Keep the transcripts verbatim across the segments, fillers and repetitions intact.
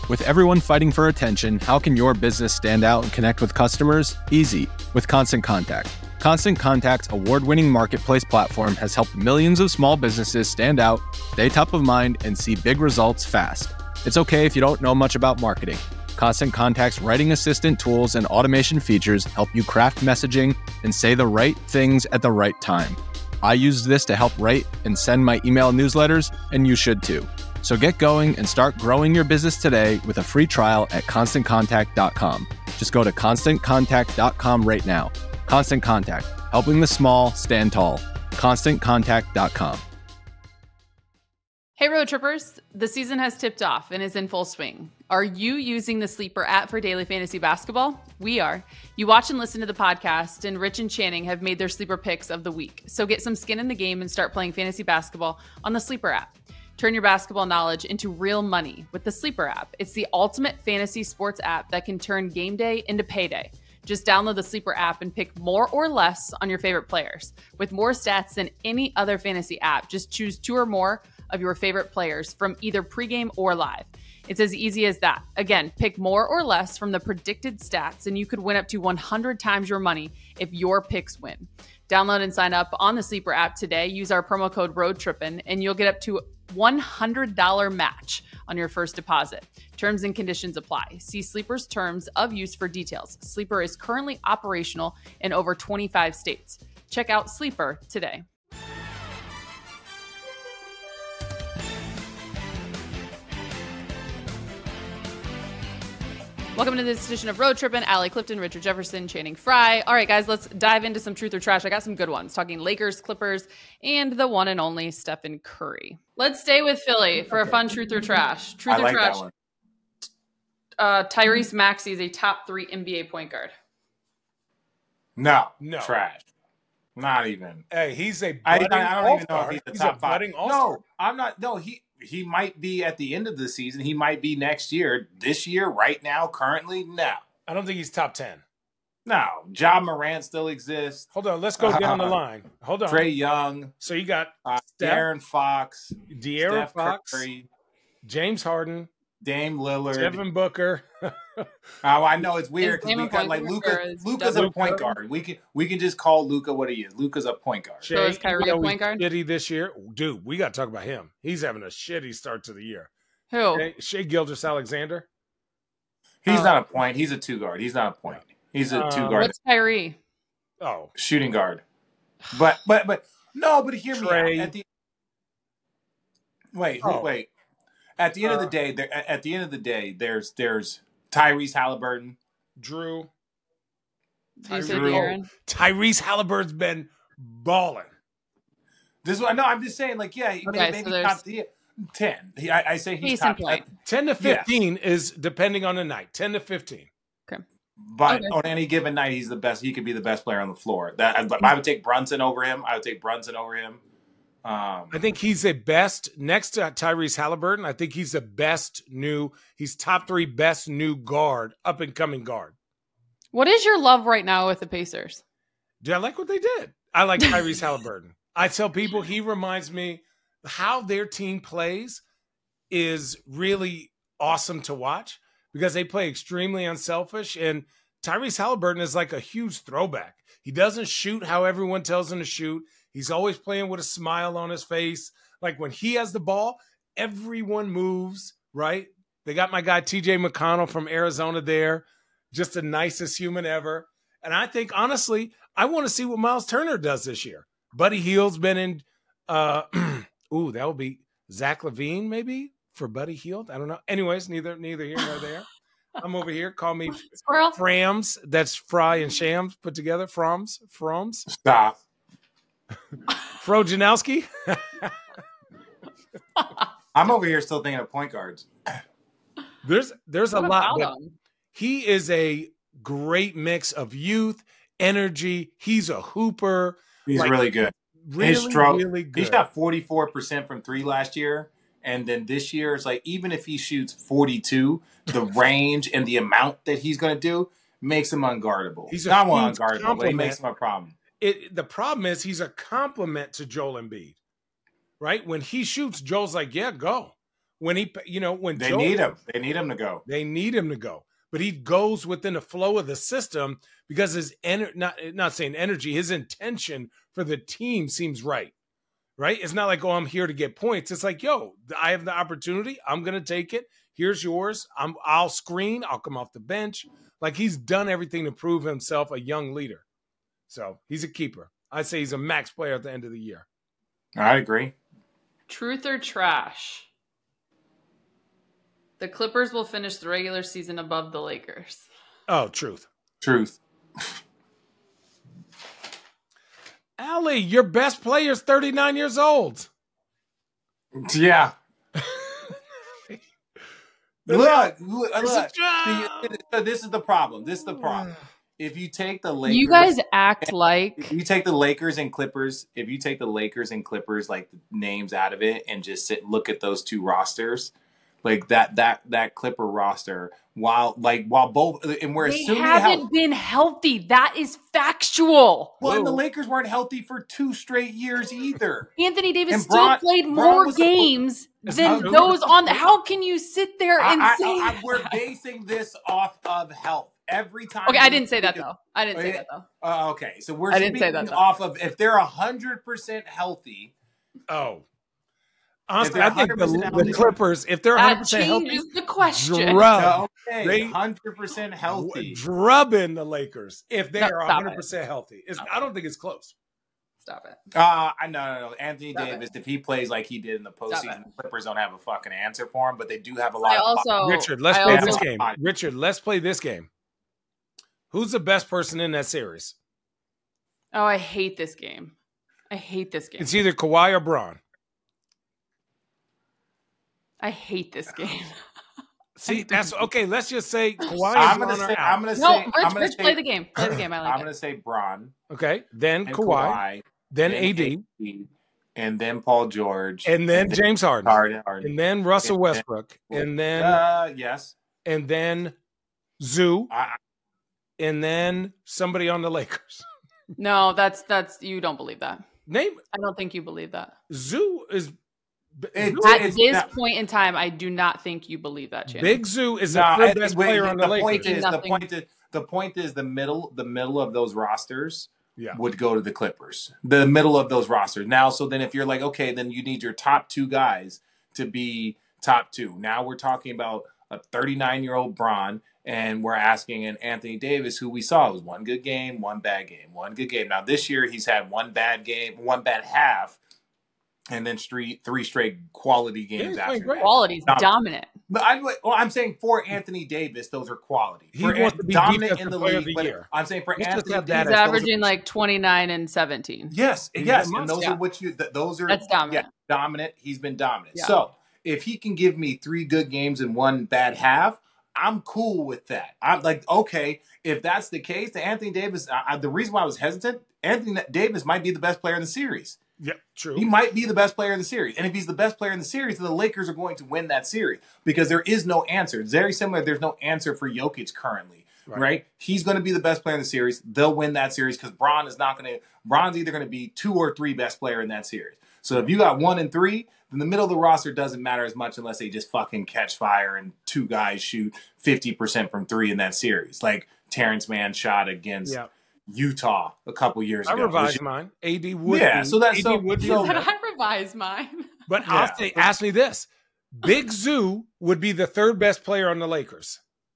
With everyone fighting for attention, how can your business stand out and connect with customers? Easy, with Constant Contact. Constant Contact's award-winning marketplace platform has helped millions of small businesses stand out, stay top of mind, and see big results fast. It's okay if you don't know much about marketing. Constant Contact's writing assistant tools and automation features help you craft messaging and say the right things at the right time. I used this to help write and send my email newsletters, and you should too. So get going and start growing your business today with a free trial at constant contact dot com. Just go to constant contact dot com right now. Constant Contact, helping the small stand tall. constant contact dot com. Hey road trippers, the season has tipped off and is in full swing. Are you using the Sleeper app for daily fantasy basketball? We are. You watch and listen to the podcast, and Rich and Channing have made their Sleeper picks of the week. So get some skin in the game and start playing fantasy basketball on the Sleeper app. Turn your basketball knowledge into real money with the Sleeper app. It's the ultimate fantasy sports app that can turn game day into payday. Just download the Sleeper app and pick more or less on your favorite players. With more stats than any other fantasy app, just choose two or more of your favorite players from either pregame or live. It's as easy as that. Again, pick more or less from the predicted stats, and you could win up to one hundred times your money if your picks win. Download and sign up on the Sleeper app today. Use our promo code ROADTRIPPIN, and you'll get up to one hundred dollars match on your first deposit. Terms and conditions apply. See Sleeper's terms of use for details. Sleeper is currently operational in over twenty-five states. Check out Sleeper today. Welcome to this edition of Road Trippin'. Allie Clifton, Richard Jefferson, Channing Frye. All right, guys, let's dive into some truth or trash. I got some good ones, talking Lakers, Clippers, and the one and only Stephen Curry. Let's stay with Philly for okay. a fun truth or trash. Truth I or like trash. That one. Uh, Tyrese Maxey is a top three N B A point guard. No, no, trash. Not even. Hey, he's a I, budding I don't all-star. even know if he's the he's top a five. Budding all-star. No, I'm not. No, he he might be at the end of the season. He might be next year. This year, right now, currently, no. I don't think he's top ten. No, Ja Morant still exists. Hold on, let's go down uh, the line. Hold on, Trae Young. So you got uh, Steph, De'Aaron Fox, De'Aaron Steph Fox, Curry, James Harden, Dame Lillard, Devin Booker. Oh, I know it's weird because we got like Luka. Luka's a point guard. We can we can just call Luka what he is. Luka's a point guard. So is Kyrie a point guard? Shitty this year, dude. We got to talk about him. He's having a shitty start to the year. Who? Okay? Shai Gilgeous-Alexander. He's Oh. not a point. He's a two guard. He's not a point. He's a Um, two guard. What's Kyrie? Oh, Shooting guard. But but but no. But hear Trey. me out. At the wait Oh. wait. At the end Uh, of the day, there, at the end of the day, there's there's Tyrese Halliburton, Drew. Did you say Drew. De'Aaron? Tyrese Halliburton's been balling. This is what no. I'm just saying, like, yeah, Okay, maybe, so maybe there's- top yeah, ten. He, I, I say he's Decent top point. ten to Yes. fifteen is depending on the night. ten to fifteen. But Okay. on any given night, he's the best. He could be the best player on the floor. That I, I would take Brunson over him. I would take Brunson over him. Um, I think he's the best next to Tyrese Halliburton. I think he's the best new. He's top three best new guard, up and coming guard. What is your love right now with the Pacers? Do I like what they did? I like Tyrese Halliburton. I tell people he reminds me how their team plays is really awesome to watch because they play extremely unselfish. And Tyrese Halliburton is like a huge throwback. He doesn't shoot how everyone tells him to shoot. He's always playing with a smile on his face. Like when he has the ball, everyone moves, right? They got my guy T J McConnell from Arizona there, just the nicest human ever. And I think, honestly, I want to see what Miles Turner does this year. Buddy Hield's been in, uh, ooh, that would be Zach LaVine maybe for Buddy Hield. I don't know. Anyways, neither neither here nor there. I'm over here. Call me Squirrel? Frams. That's Fry and Shams put together. Frams. Frams. stop. Fro Janowski. I'm over here still thinking of point guards. There's there's a What lot. about But him? he is a great mix of youth, energy. He's a hooper. He's Like, really good. Really, His stroke. really good. He shot forty-four percent from three last year. And then this year, it's like even if he shoots forty-two, the range and the amount that he's going to do makes him unguardable. He's a not one huge unguardable, but he compliment. makes him a problem. It, the problem is he's a compliment to Joel Embiid, right? When he shoots, Joel's like, yeah, go. when he, you know, when They Joel, need him. They need him to go. They need him to go. But he goes within the flow of the system because his ener- not not saying energy, his intention for the team seems right. Right? It's not like, oh, I'm here to get points. It's like, yo, I have the opportunity. I'm gonna take it. Here's yours. I'm I'll screen, I'll come off the bench. Like he's done everything to prove himself a young leader. So he's a keeper. I'd say he's a max player at the end of the year. I agree. Truth or trash? The Clippers will finish the regular season above the Lakers. Oh, truth. Truth. Allie, your best player is thirty-nine years old. Yeah. Look, look, It's a look. job. See, this is the problem. This is the problem. If you take the Lakers, You guys act like if you take the Lakers and Clippers, if you take the Lakers and Clippers like the names out of it and just sit look at those two rosters, like that that that Clipper roster, while like while both and we're they assuming haven't health, been healthy. That is factual. well, and the Whoa. Lakers weren't healthy for two straight years either. Anthony Davis And still Bron- played Bron more was supposed- games It's than not true. those on the. How can you sit there I, and I, say? I, I, we're basing this off of health. Every time. Okay, I we didn't say that speak of- though. I didn't say Okay. that though. Uh, okay, so we're I didn't say speaking that, though. off of if they're a hundred percent healthy. Oh. Honestly, they're I think the, one hundred percent the healthy- Clippers, if they're one hundred That percent healthy, changes the question. drub, Okay, They- hundred percent healthy. drubbing the Lakers if they No, are stop one hundred percent healthy. It's, I don't think it's close. Stop it. Uh, I know, no, no. Anthony Stop Davis, if he plays like he did in the Stop postseason, it. the Clippers don't have a fucking answer for him, but they do have a lot I of. also Richard, let's I play also- this also- game. Richard, let's play this game. Who's the best person in that series? Oh, I hate this game. I hate this game. It's either Kawhi or Braun. I hate this game. See, that's okay. Let's just say Kawhi I'm and gonna Braun say. are out. I'm gonna No, say. Rich, I'm gonna Rich, say. play the game. Play the game. I like I'm it. gonna say Bron, Okay, then and Kawhi, Kawhi, then A D, and then Paul George, and then James Harden, Harden, Harden. and then Russell and then- Westbrook, and then Uh, yes. and then Zoo, I, and then somebody on the Lakers. No, that's that's you don't believe that. Name I don't think you believe that. Zoo is It- Zoo- At it's this not- point in time, I do not think you believe that, Channing. Big Zoo is the No, third it- best wait, player the, on the, the point Lakers. is the Nothing. point is the point is the middle the middle of those rosters Yeah. would go to the Clippers. The middle of those rosters. Now, so then if you're like, okay, then you need your top two guys to be top two. Now we're talking about a thirty-nine year old Bron, and we're asking an Anthony Davis, who we saw was one good game, one bad game, one good game. Now this year he's had one bad game, one bad half, and then street three straight quality games he's after playing great. that. Quality's Dominant. dominant. But I, well, I'm saying for Anthony Davis, those are quality. He For wants An- to be dominant defensive in the player of league. the But year. I'm saying for Let's just Anthony have that Davis, He's as- those averaging are, like twenty-nine and seventeen. yes, He's yes, a and those monster. are what you. Th- those are That's dominant. Yeah, dominant. He's been dominant. Yeah. So if he can give me three good games and one bad half, I'm cool with that. I'm like, okay, if that's the case, then Anthony Davis. I, I, the reason why I was hesitant, Anthony Davis might be the best player in the series. Yep, true. He might be the best player in the series. And if he's the best player in the series, then the Lakers are going to win that series because there is no answer. It's very similar. There's no answer for Jokic currently, Right. right? He's going to be the best player in the series. They'll win that series because Bron is not going to – Bron's either going to be two or three best player in that series. So if you got one and three, then the middle of the roster doesn't matter as much unless they just fucking catch fire and two guys shoot fifty percent from three in that series. Like Terrence Mann shot against Yeah. Utah a couple years I ago. revised which- mine. A D would Yeah, be, so that's- A D so- would be so- the Did best. I revise mine? But Yeah. I'll say, ask me this: Big Zoo would be the third best player on the Lakers.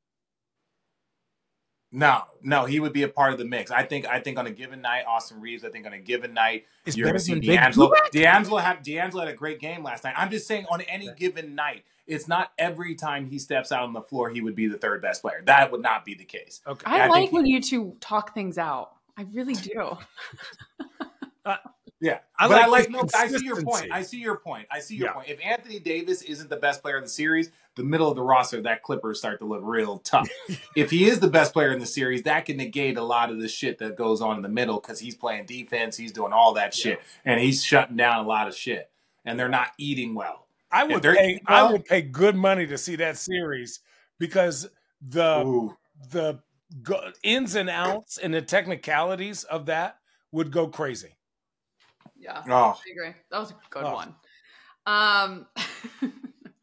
No, no, he would be a part of the mix. I think. I think on a given night, Austin Reeves. I think on a given night, It's you're going better to see than Big D'Angelo. Zubac? D'Angelo had D'Angelo had a great game last night. I'm just saying, on any given night, it's not every time he steps out on the floor he would be the third best player. That would not be the case. Okay. I, I like think- when you two talk things out. I really do. Yeah, I but I like like. his No, I see your point. consistency. I see your point. I see your Yeah. point. If Anthony Davis isn't the best player in the series, the middle of the roster, that Clippers start to look real tough. If he is the best player in the series, that can negate a lot of the shit that goes on in the middle because he's playing defense, he's doing all that shit, and he's shutting down a lot of shit, and they're not eating well. I If would they're pay. eating I well- would pay good money to see that series because the Ooh. the go, ins and outs and the technicalities of that would go crazy. Yeah, Oh, I agree. That was a good Oh. one. Um,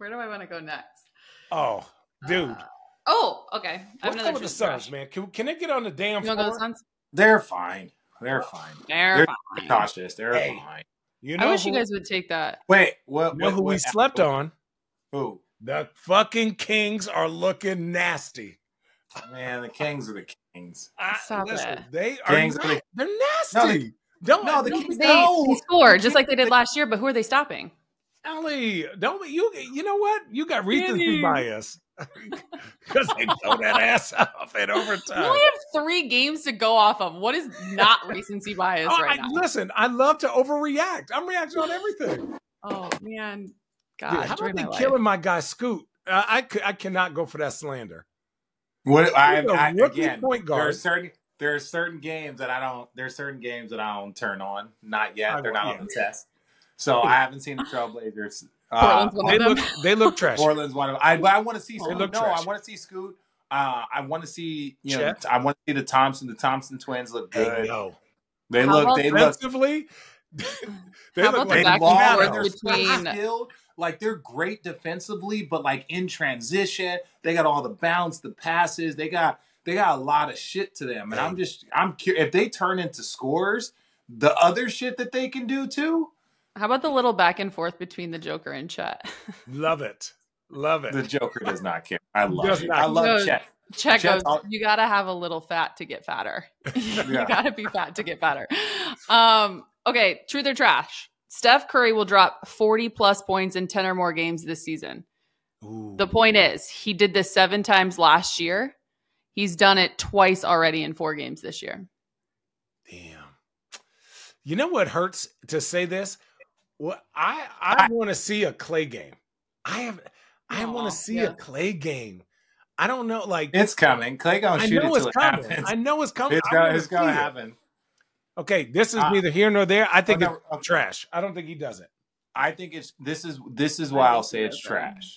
Where do I want to go next? Oh, dude. Uh, oh, okay. I have Let's another go with the truth Suns, trash. man. Can, can it get on the damn You want to go floor? with the Suns? They're fine. They're fine. They're, They're fine. cautious. They're Hey. fine. You know I wish who, you guys would take that. Wait, what? you know what, who we what- slept on? Who? The fucking Kings are looking nasty. Man, the Kings are the Kings. I, Stop listen, it. they are Kings not, are the- they're nasty. No, they- don't no, the don't- Kings- They, No, they score the just like they Kings- did last year, but who are they stopping? Ellie, don't you? You know what? You got recency Kenny. bias because they blow that ass off in You overtime. only have three games to go off of. What is not recency bias Oh, right I, now? listen, I love to overreact. I'm reacting on everything. Oh man, God, Dude, how joy about my they life. killing my guy Scoot? I, I could, I cannot go for that slander. What I, He's a I rookie again, point there are guard. certain there are certain games that I don't. There are certain games that I don't turn on. Not yet. I They're won't, not yeah. on the test. So I haven't seen the Trailblazers. Uh, Portland's one They of them. look, they look trash. Portland's one of. I but I want to see. They Scoot. look No, trashy. I want to see Scoot. Uh, I want to see. You know, Chet? I want to see the Thompson. The Thompson twins look good. Hey, yo. They How look. about They look. Defensively, they How look about the They like back and long forth and they're between- so skilled. Like they're great defensively, but like in transition, they got all the bounce, the passes. They got they got a lot of shit to them, and I'm just I'm curious if they turn into scorers. The other shit that they can do too. How about the little back and forth between the Joker and Chet? love it, love it. The Joker does not care. I Does love it. not I love care. Chet. Chet Chet's goes, all- you gotta have a little fat to get fatter. you Yeah. gotta be fat to get fatter. Um, okay, truth or trash. Steph Curry will drop forty plus points in ten or more games this season. Ooh. The point is, he did this seven times last year. He's done it twice already in four games this year. Damn. You know what hurts to say this? Well, I I, I- want to see a Clay game. I have I Aw, want to see yeah. a Clay game. I don't know, like It's coming. Clay gonna I shoot know it it's till it coming. happens. I know it's coming. It's I gonna, wanna it's gonna see it. happen. Okay, this is Uh, neither here nor there. I think oh, no, it's okay. trash. I don't think he does it. I think it's this is this is I why think I'll say he it's does, though. trash.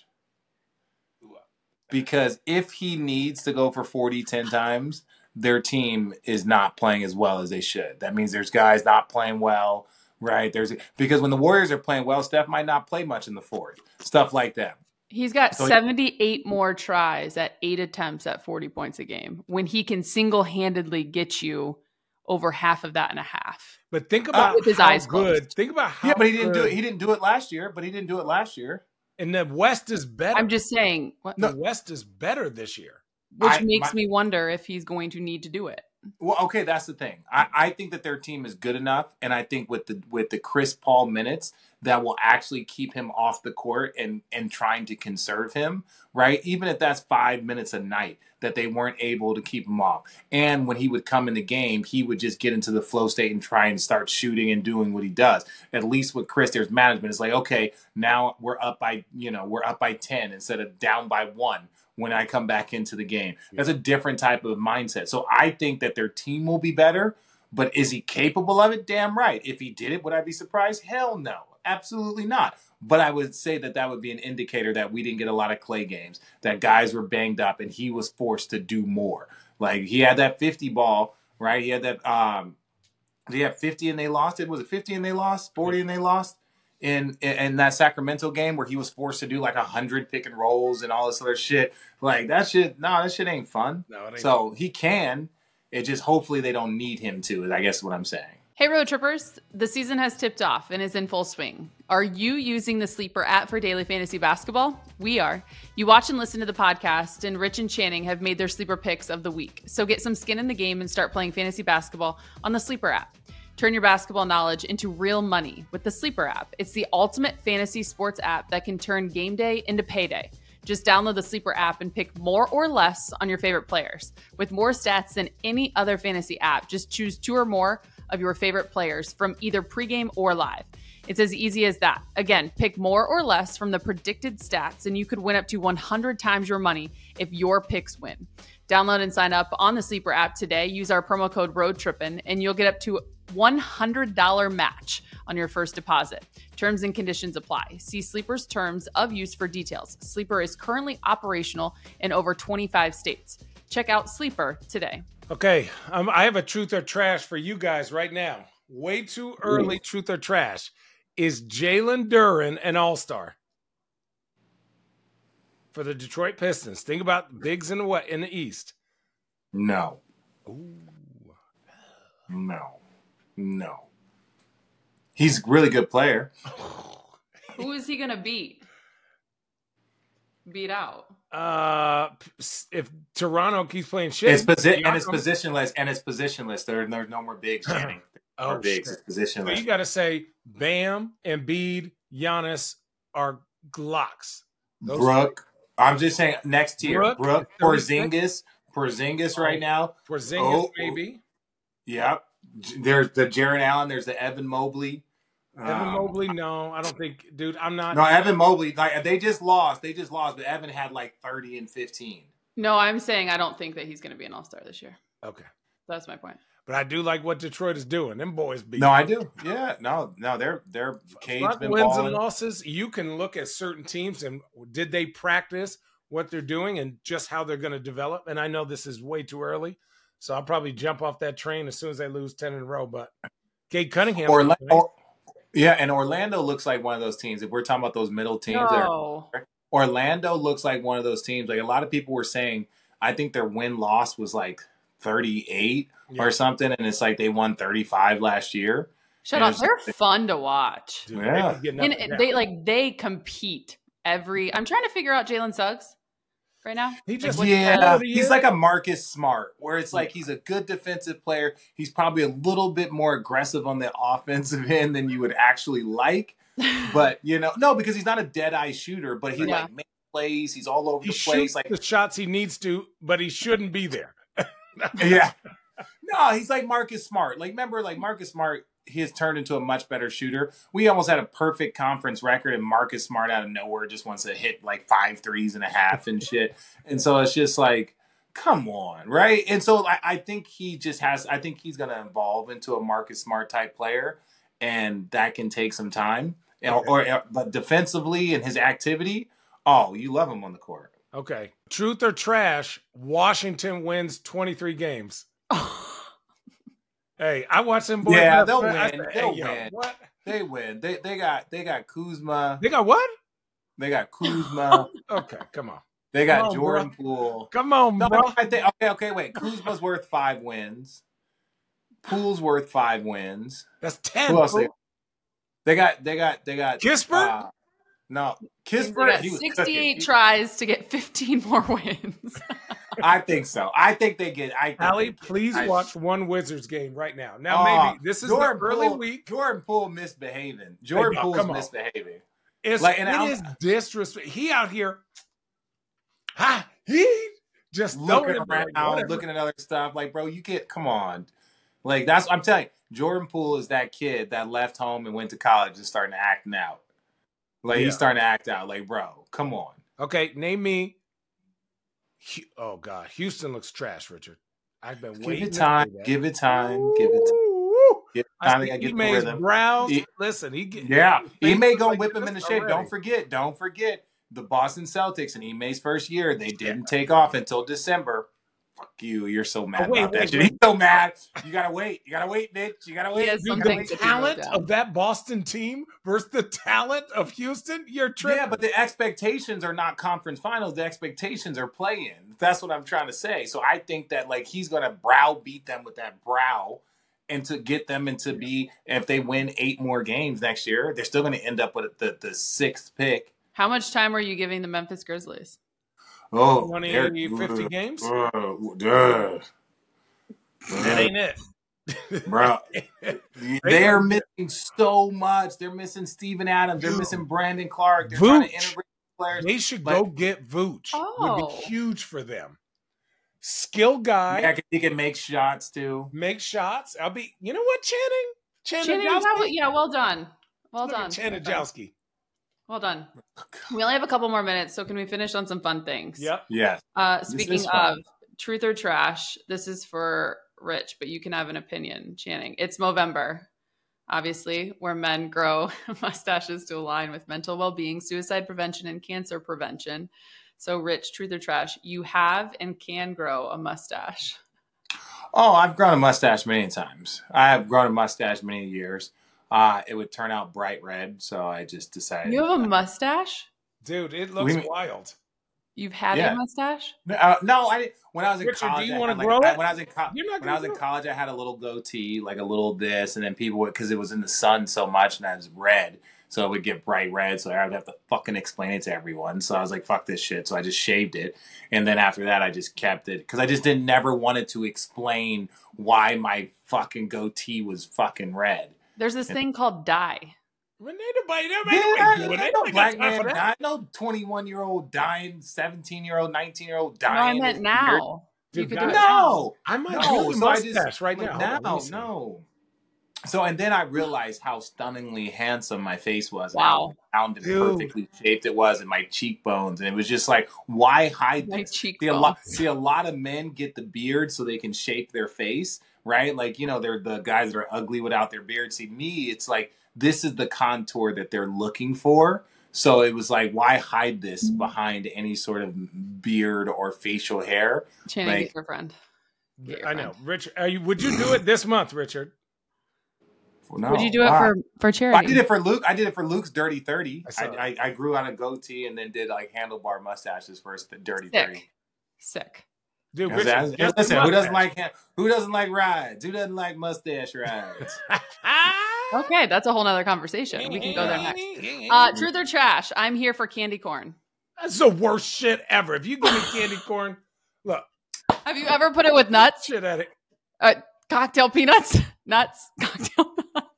Because if he needs to go for forty ten times, their team is not playing as well as they should. That means there's guys not playing well, right? There's because when the Warriors are playing well, Steph might not play much in the fourth. Stuff like that. He's got So- seventy-eight more tries at eight attempts at forty points a game when he can single-handedly get you over half of that and a half. But think about with his how eyes good. closed. Think about how Yeah, but he didn't do good- it. He didn't do it last year. But he didn't do it last year. And the West is better. I'm just saying, what, the West is better this year. which I- makes my- me wonder if he's going to need to do it. Well, okay, that's the thing. I, I think that their team is good enough, and I think with the with the Chris Paul minutes, that will actually keep him off the court and and trying to conserve him, right? Even if that's five minutes a night, that they weren't able to keep him off. And when he would come in the game, he would just get into the flow state and try and start shooting and doing what he does. At least with Chris, there's management. It's like, okay, now we're up by, you know, we're up by ten instead of down by one when I come back into the game. That's a different type of mindset. So I think that their team will be better, but is he capable of it? Damn right. If he did it, would I be surprised? Hell no. Absolutely not. But I would say that that would be an indicator that we didn't get a lot of Clay games, that guys were banged up and he was forced to do more. Like he had that fifty ball, right? He had that, um, did he have fifty and they lost it? Was it fifty and they lost? forty and they lost? In, in in that Sacramento game where he was forced to do like a hundred pick and rolls and all this other shit. Like that shit, no, that shit ain't fun. No, it ain't. So he can. It just hopefully they don't need him to, I guess is what I'm saying. Hey, road trippers, the season has tipped off and is in full swing. Are you using the Sleeper app for daily fantasy basketball? We are. You watch and listen to the podcast, and Rich and Channing have made their sleeper picks of the week. So get some skin in the game and start playing fantasy basketball on the Sleeper app. Turn your basketball knowledge into real money with the Sleeper app. It's the ultimate fantasy sports app that can turn game day into payday. Just download the Sleeper app and pick more or less on your favorite players. With more stats than any other fantasy app, just choose two or more of your favorite players from either pregame or live. It's as easy as that. Again, pick more or less from the predicted stats, and you could win up to one hundred times your money if your picks win. Download and sign up on the Sleeper app today. Use our promo code ROADTRIPPIN, and you'll get up to one hundred dollars match on your first deposit. Terms and conditions apply. See Sleeper's terms of use for details. Sleeper is currently operational in over twenty-five states. Check out Sleeper today. Okay, um, I have a truth or trash for you guys right now. Way too early truth or trash. Is Jalen Duren an all-star? for the Detroit Pistons. Think about bigs in the what in the East. No. Ooh. No. No. He's a really good player. Who is he gonna beat? Beat out. Uh, if Toronto keeps playing shit, It's posi- and it's positionless, and it's positionless. There, there's no more bigs, Channing. Oh, More bigs. shit. It's positionless. So you got to say Bam, Embiid, Giannis are Glocks. Those Brooke. I'm just saying next tier. Brooke, Brooke, Porzingis, Porzingis right now. Porzingis, Oh, maybe. Yep. There's the Jared Allen. There's the Evan Mobley. Evan Um, Mobley, no, I don't think, dude. I'm not. No, Evan Mobley. Like they just lost. They just lost, but Evan had like thirty and fifteen. No, I'm saying I don't think that he's gonna be an all-star this year. Okay, That's my point. but I do like what Detroit is doing. Them boys beat. No, I do. Yeah. No, no. They're they're Cade's Fuck been wins balling. and losses. You can look at certain teams and did they practice what they're doing and just how they're going to develop. And I know this is way too early, so I'll probably jump off that train as soon as they lose ten in a row. But Cade Cunningham, Orla- or, yeah, and Orlando looks like one of those teams. If we're talking about those middle teams, No. there, Orlando looks like one of those teams. Like a lot of people were saying, I think their win loss was like thirty-eight Yeah. or something, and it's like they won thirty-five last year. Shut And up. They're fun to watch. dude, Yeah. they could get And nothing down. they like they compete every. I'm trying to figure out Jalen Suggs right now. He just- Like, what's Yeah, the- What do you- he's like a Marcus Smart, where it's like he's a good defensive player. He's probably a little bit more aggressive on the offensive end than you would actually like. But you know, no, because he's not a dead eye shooter, but he Yeah. like makes plays. He's all over he the shoots place. Like, the shots he needs to, but he shouldn't be there. yeah, no, he's like Marcus Smart. Like, remember, like Marcus Smart, he has turned into a much better shooter. We almost had a perfect conference record, and Marcus Smart out of nowhere just wants to hit like five threes and a half and shit. And so it's just like, come on, right? And so I, I think he just has. I think he's going to evolve into a Marcus Smart type player, and that can take some time. Okay. Or, or but defensively and his activity, oh, you love him on the court. Okay. Truth or trash, Washington wins twenty-three games. Hey, I watched them boys. Yeah, last they'll night. I win. said, They'll hey, yo, win. what? They win. They they got they got Kuzma. They got what? They got Kuzma. Okay, come on. They got Come on, Jordan Poole. Come on, No, bro. I think okay, okay, wait. Kuzma's worth five wins. Poole's worth five wins. That's ten. Who else fool. they, they got? They got. They got. Kisper? Uh, no, They Kisper. got he was sixty-eight cooking. He- tries to get fifteen more wins. I think so. I think they get. I think Allie, they- please I- watch one Wizards game right now. Now, Oh, maybe this is Jordan the early Poole, week. Jordan Poole misbehaving. Jordan no, Poole's come on. misbehaving. It's, like, and it I'll- is disrespect. He out here, ha, he just throwing Looking it back, around, whatever. looking at other stuff. Like, bro, you get. Come on. Like that's. I'm telling you, Jordan Poole is that kid that left home and went to college and starting to act out. Like Yeah. he's starting to act out. Like, bro, come on. Okay, name me. Hu- Oh God, Houston looks trash, Richard. I've been Give waiting. it time. To say that. Give it time. Give it. Woo! Give it I time. They see gotta get the Ime's rhythm. brows. He- Listen, he get, Yeah, he Ime looks gonna like whip him this into shape. already. Don't forget. Don't forget the Boston Celtics in Ime's first year. They didn't take off until December. Fuck you. You're so mad Oh, wait, about that wait, shit. wait. He's so mad. You gotta wait. You gotta wait, bitch. You gotta wait. has You Dude, gotta something the wait. to do. talent down. of that Boston team versus the talent of Houston, you're tripping. Yeah, but the expectations are not conference finals. The expectations are play-in. That's what I'm trying to say. So I think that like he's gonna browbeat them with that brow, and to get them into be if they win eight more games next year, they're still gonna end up with the the sixth pick. How much time are you giving the Memphis Grizzlies? Oh, twenty, they're- fifty games? Uh, duh. That ain't it. Bro, they are missing so much. They're missing Steven Adams. They're missing Brandon Clark. They're trying to Vooch. integrate players. They should But- go get Vooch. Would Oh. be huge for them. Skill guy, Yeah, he can make shots too. make shots. I'll be. You know what, Channing? Channing, Channing, Jowski? that- yeah, well done. Well Look done. at Channing Well done. Jowski. Well done. We only have a couple more minutes, so can we finish on some fun things? Yep. Yes. Uh, This speaking is fun. of truth or trash, this is for Rich, but you can have an opinion, Channing. It's Movember, obviously, where men grow mustaches to align with mental well-being, suicide prevention, and cancer prevention. So, Rich, truth or trash, you have and can grow a mustache. Oh, I've grown a mustache many times. I have grown a mustache many years. Uh, it would turn out bright red, so I just decided. You have a mustache? Dude, it looks We- wild. You've had Yeah. a mustache? Uh, no, I didn't. When I was in Richard, do college, you I wanna had, like, grow I- it? when I was in co- You're not when I was gonna in grow college, I had a little goatee, like a little this, and then people would, because it was in the sun so much, and I was red, so it would get bright red, so I would have to fucking explain it to everyone. So I was like, fuck this shit. So I just shaved it, and then after that, I just kept it because I just didn't never wanted to explain why my fucking goatee was fucking red. There's this thing called dye. When ain't nobody, nobody, Yeah, nobody doing ain't it. no They got black time man for that. dying, no twenty-one year old dying, seventeen year old, nineteen year old No, I dying. meant is now. You Dude, could do guys- it now. No, I might no. do a So I mustache just right like, now. Hold on, let No, me see. no. So and then I realized how stunningly handsome my face was, and Wow. how round and Dude. perfectly shaped it was, and my cheekbones, and it was just like, why hide My this? See a lot. cheekbones. See a lot of men get the beard so they can shape their face, right? Like you know, they're the guys that are ugly without their beard. See me, it's like this is the contour that they're looking for. So it was like, why hide this behind any sort of beard or facial hair? Channing, Like- get your friend. Get your I know, friend. Richard. Are you, would you do it this month, Richard? No, Would you do it why? for for I charity? did it for Luke. I did it for Luke's Dirty thirty. I saw I, that. I, I grew out a goatee and then did like handlebar mustaches for his Dirty Sick. thirty. Sick. Dude, Because Richard, that's- just the listen, who doesn't mustache. like who doesn't like rides? Who doesn't like mustache rides? Okay, that's a whole nother conversation. We can go there next. Uh, truth or trash? I'm here for candy corn. That's the worst shit ever. If you give me candy corn, look, Have you ever put it with nuts? shit at it. Uh, cocktail peanuts? Nuts? Cocktail nuts?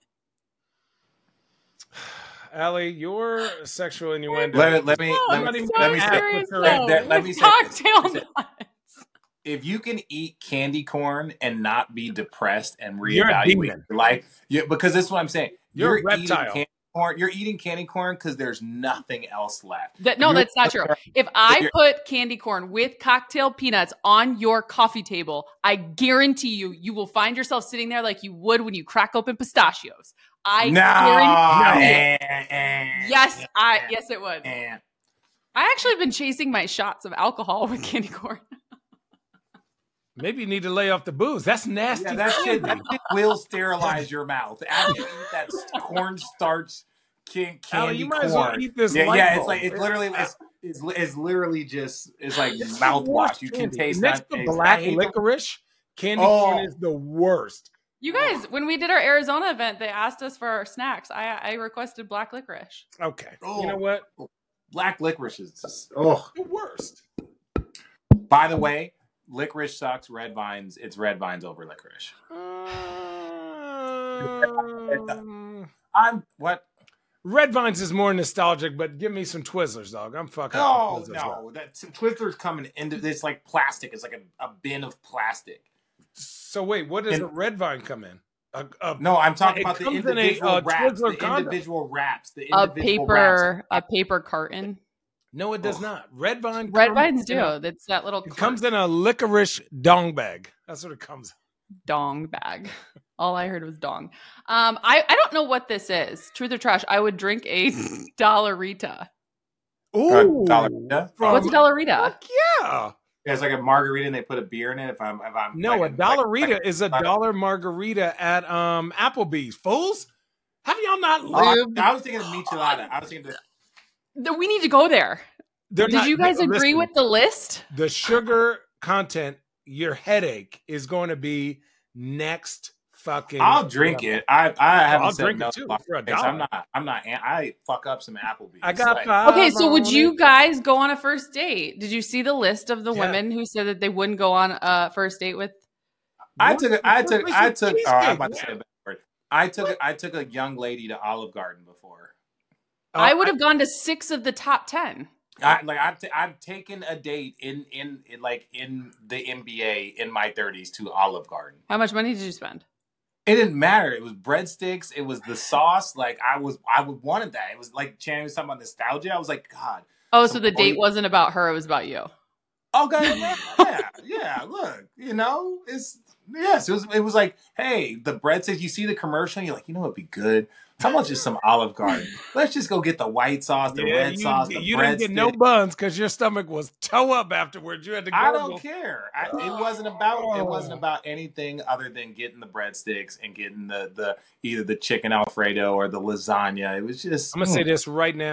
Allie, your sexual innuendo. let, let me No, let I'm not me even let gonna me ask say, serious, what though. you're let- let me With say this. cocktail Listen. nuts. if you can eat candy corn and not be depressed and You're a reevaluate demon. your life, you, because this is what I'm saying. You're a You're, eating reptile. candy corn. You're eating candy corn because there's nothing else left. That, no, You're- that's not true. If I you're- put candy corn with cocktail peanuts on your coffee table, I guarantee you, you will find yourself sitting there like you would when you crack open pistachios. I No, guarantee it. eh, eh, Yes, eh, I eh, yes it would. eh. I actually have been chasing my shots of alcohol with candy corn. Maybe you need to lay off the booze. That's nasty. Yeah, that shit, that candy. shit will sterilize your mouth. After you eat that cornstarch can- Allie, candy you might corn. as well eat this yeah, light yeah, it's bulb. like it's literally it's, it's, it's literally just it's like It's mouthwash. You can candy. taste Next that. to taste- I black hate the- licorice, candy Oh. corn is the worst. You guys, when we did our Arizona event, they asked us for our snacks. I I requested black licorice. Okay. Oh. You know what? black licorice is just, oh. The worst. By the way, licorice sucks. Red vines, it's red vines over licorice. Um, I'm what? Red Vines is more nostalgic, but give me some Twizzlers, dog. I'm fucking. No, Twizzlers, no, dog. that Twizzlers coming into it's like plastic. It's like a, a bin of plastic. So wait, what does And- a red vine come in? A, a, No, I'm talking It about the comes in a, individual uh, wraps. Twizzler The condom. individual wraps. The A individual paper, a wraps. paper carton. No, it does Ugh. not. Red Vine. Red comes vines in a- do. That's that little It cart- comes in a licorice dong bag. That's what it comes. dong bag. All I heard was dong. Um, I I don't know what this is. Truth or trash? I would drink a Dollarita. Ooh, Dollarita? from- What's a Dollarita? Fuck yeah. It's like a margarita and they put a beer in it. If I'm, if I'm No, like a Dollarita like- is a like- dollar margarita at um Applebee's. Fools, have y'all not? Oh, I, Lube. I was thinking of michelada. I was thinking of The- We need to go there. They're Did not- you guys listen, agree with the list? the sugar content? Your headache is going to be next fucking. I'll drink level. it. I I haven't I'll said drink no it too, to for a Dollarita. I'm dollar. not. I'm not. I fuck up some Applebee's. I got Like, five Okay, so would on you it. guys go on a first date? Did you see the list of the Yeah. women who said that they wouldn't go on a first date with? I What? took. A, I took. Where's I the took. Oh, cheesecake? I'm about to say Yeah. a bad word. I took. A, I took a young lady to Olive Garden before. Uh, I would have gone to six of the top ten. I like. I've t- I've taken a date in, in in like in the N B A in my thirties to Olive Garden. How much money did you spend? It didn't matter. It was breadsticks. It was the sauce. Like I was. I would wanted that. It was like Channing was talking about nostalgia. I was like, God. Oh, so Some the date oil- wasn't about her; it was about you. Okay, yeah, yeah, yeah. Look, you know, it's yes. It was. It was like, hey, the breadsticks. You see the commercial, and you're like, you know, it'd be good. How much is some Olive Garden? Let's just go get the white sauce, the Yeah, red you, sauce, the you didn't get no breadstick. buns because your stomach was toe up afterwards. You had to go. I don't care. I, it wasn't about. It wasn't Oh. about anything other than getting the breadsticks and getting the the either the chicken Alfredo or the lasagna. It was just. I'm gonna say this right now.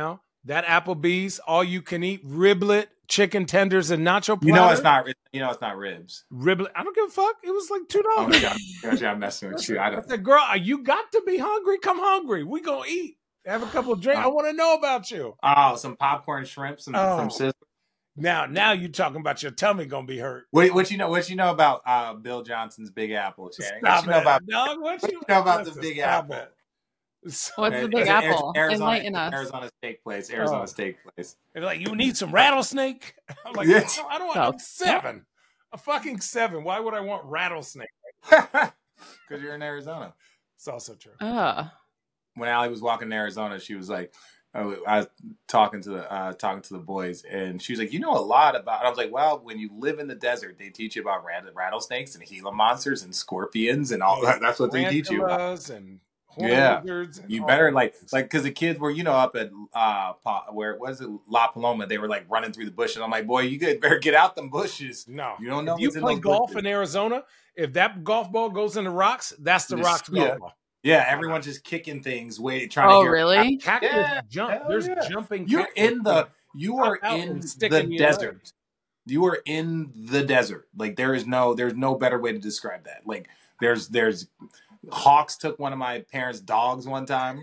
that Applebee's, all you can eat riblet, chicken tenders, and nacho platter. You know it's not. You know it's not ribs. Riblet. I don't give a fuck. It was like two Oh dollars. my god, I'm messing with you. I I don't. said, girl, you got to be hungry. Come hungry. We gonna eat. Have a couple of drinks. I want to know about you. Oh, some popcorn shrimp, some Oh. from Sizzler. Now, now you talking about your tummy gonna be hurt. What, what you know? What you know about uh, Bill Johnson's Big Apple? Channing? What Stop you know it, about? dog. What What you, you know about the listen, Big stop Apple? it. What's Uh, the Big it's Apple? Arizona, Enlighten us. Arizona steak place. Arizona Oh. steak place. They're like, you need some rattlesnake. I'm like, Yeah. no, I don't want. Oh. I'm seven, a fucking seven. Why would I want rattlesnake? Because you're in Arizona. It's also true. Uh, When Allie was walking to Arizona, she was like, oh, I was talking to the uh, talking to the boys, and she was like, "You know a lot about." And I was like, "Well, when you live in the desert, they teach you about rat- rattlesnakes and Gila monsters and scorpions and all that. That's what they teach you." Tarantulas and horned Yeah. lizards and You all better that. like like because the kids were, you know, up at uh Pa- where was it La Paloma? They were like running through the bushes. I'm like, boy, you could better get out them bushes. No, You don't know If you what's in play those golf bushes. in Arizona, if that golf ball goes in the rocks, that's the Just- rocks yeah. golf ball. Yeah, everyone's just kicking things, wait, trying oh, to hear. really? Cactus Yeah, jump. hell There's yeah. jumping. You're cactus. in the you are Pop out in and stick the in your leg. desert. You are in the desert. Like there is no there's no better way to describe that. Like there's there's hawks took one of my parents' dogs one time.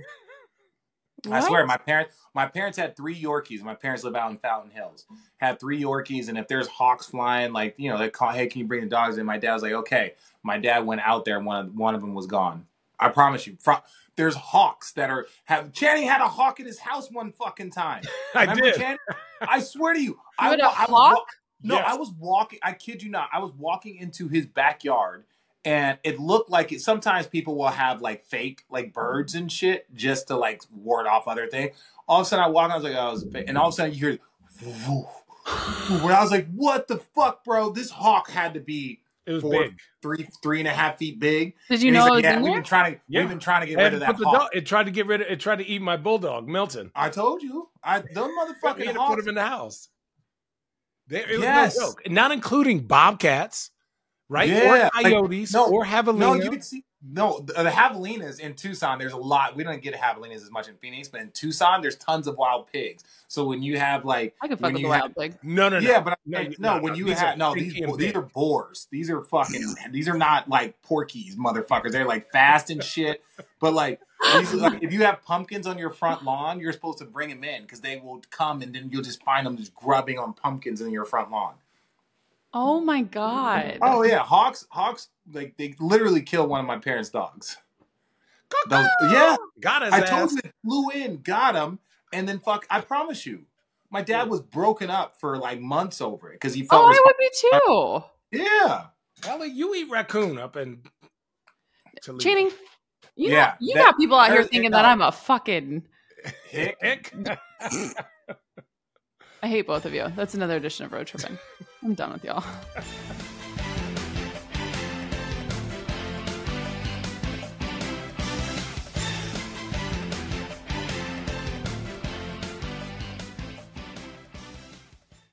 I What? swear, my parents my parents had three Yorkies. My parents live out in Fountain Hills. Had three Yorkies, and if there's hawks flying, like you know, they call, hey, can you bring the dogs in? My dad was like, okay. My dad went out there, and one of one of them was gone. I promise you. Fro- There's hawks that are have. Channing had a hawk in his house one fucking time. I Remember, did. Channing? I swear to you, You I, had a wa- I was hawk? wa- no, Yes. I was walking. I kid you not. I was walking into his backyard, and it looked like it. Sometimes people will have like fake like birds and shit just to like ward off other things. All of a sudden, I walk. I was like, oh, it was fake. And all of a sudden, you hear. Woof, woof, where I was like, what the fuck, bro? This hawk had to be It was four, big. three, three and a half feet big. Did you And he's know like, it was yeah, in we've there? been trying to Yeah. we've been trying to get I had rid to of that put the hawk. dog. It tried to get rid of. It tried to eat my bulldog, Milton. I told you, I those We motherfucking had to put hawks. him in the house. There, it was Yes. no joke. Not including bobcats, right? Yeah, Or like, coyotes, no, or javelina. No, you can see no the, the javelinas in Tucson. There's a lot. We don't get javelinas as much in Phoenix, but in Tucson, there's tons of wild pigs. So when you have like I could fuck when with you the have- wild pig. no, no, no. yeah, but No, no, you- no, no, when no, you these have are no these freaky and these big. are boars. These are fucking. These are not like porkies, motherfuckers. They're like fast and shit. But like, these, like if you have pumpkins on your front lawn, you're supposed to bring them in because they will come and then you'll just find them just grubbing on pumpkins in your front lawn. Oh my god. Oh yeah, hawks, hawks, like they literally killed one of my parents' dogs. Those, yeah, Got his I ass. told you it flew in, got him, and then fuck. I promise you, my dad was broken up for like months over it because he felt. Oh, I resp- would be too. yeah, Ellie, you eat raccoon up in Toledo. Channing, you Yeah, know, you that- got people out here there's- thinking no. that I'm a fucking. Hick. Hick. I hate both of you. That's another edition of Road Tripping. I'm done with y'all.